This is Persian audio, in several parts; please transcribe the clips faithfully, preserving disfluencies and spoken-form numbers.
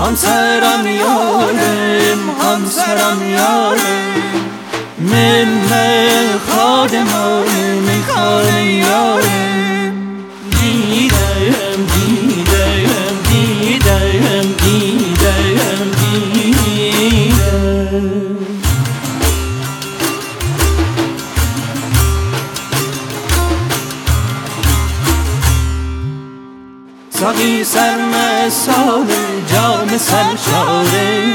همسرم یارم همسرم یارم من خادمان میخوان یارم دیدم دیدم دیدم دیدم دیدم ساقی سرمستان جام سرشاره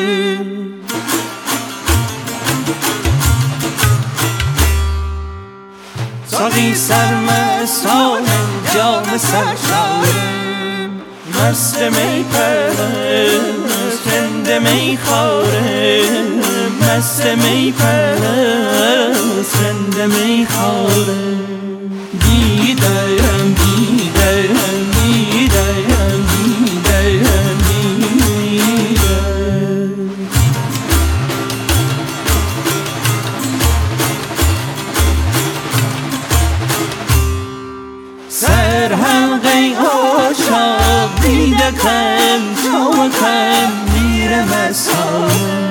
ساقی سرمستان جام سرشاره مست می پرست رند می خواره مست می پرست رند می خواره دیدم دیدم دیدم دیدم دیدم سرحلقه عاشق دیده کم جام کم میره مسانه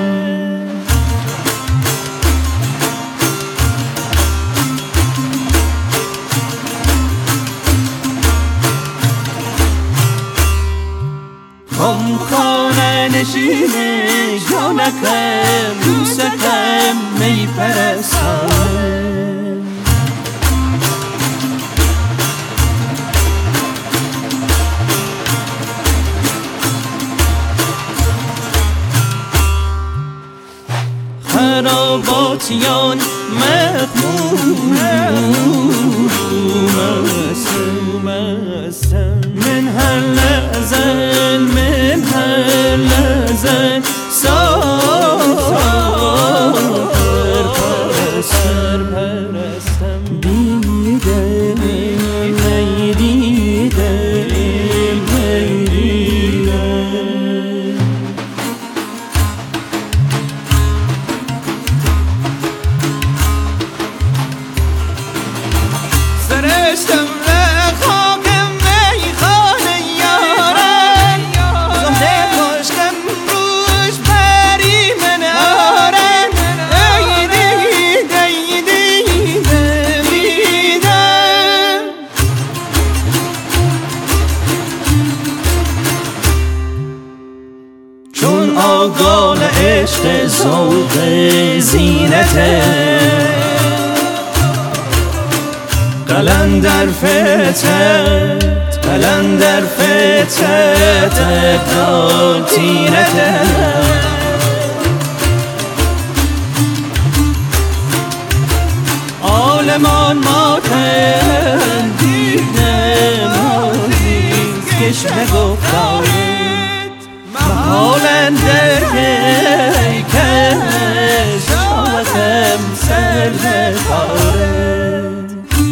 هم خانه نشینه جانکم دوستکم می پرستانه خراباتیان مخموم من هر لحظه من هر لحظه سر پرستم دیدم می دیدم می دیدم سرشتم چون آگال عشق ذوق زینته قلندر فتت قلندر فتت ابدال تینته عالمان ماتن دیدم عزیز کش نگفتاره محالن در کش شاوتم سر نخارد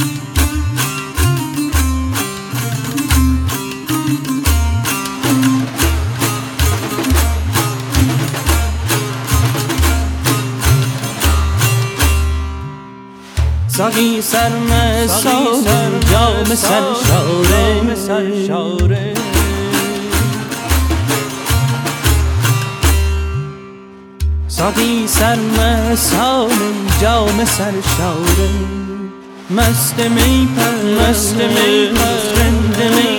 ساقی سرمستان جام سرشاره ساقی سرمستان جام سرشاره مست می پرست رند می